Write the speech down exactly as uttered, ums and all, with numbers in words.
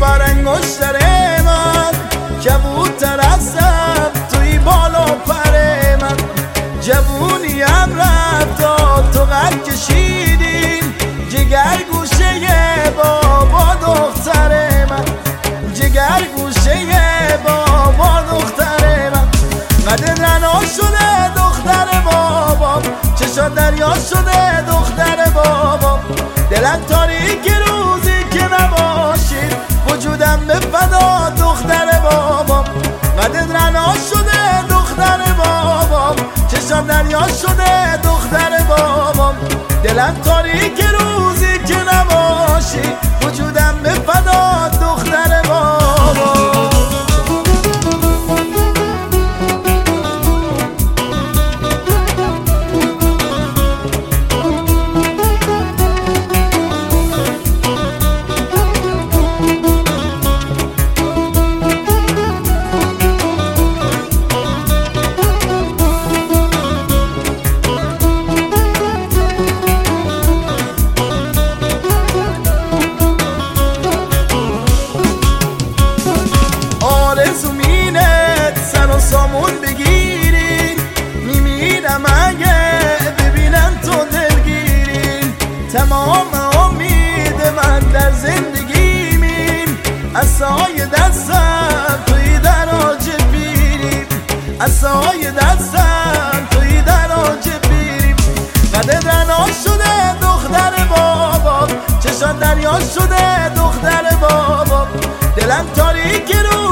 بر انگشتر من کبوتر هستم توی بالا پر من. جوونیم رفت تو قد کشیدین جگر گوشه بابا دختر من. جگر گوشه بابا دختر من. قد رنا شده دختر بابا چشا دریا شده دختر بابا. دلم تاریک روزی که نباشید وجودم به فدا دختر بابا. قد رنا شده دختر بابا چشا دریا شده دختر بابا. دلم تاریک روزی که نباشی وجودم به فدا دختر بابا. سامون بگیری میمیرم اگه ببینم تو دلگیری. تمام امید من در زندگی میم عصای دستم توی دراج پیری. عصای دستم توی دراج پیری. قد رنا شده دختر بابا چشان دریا شده دختر بابا. دلم تاریک رو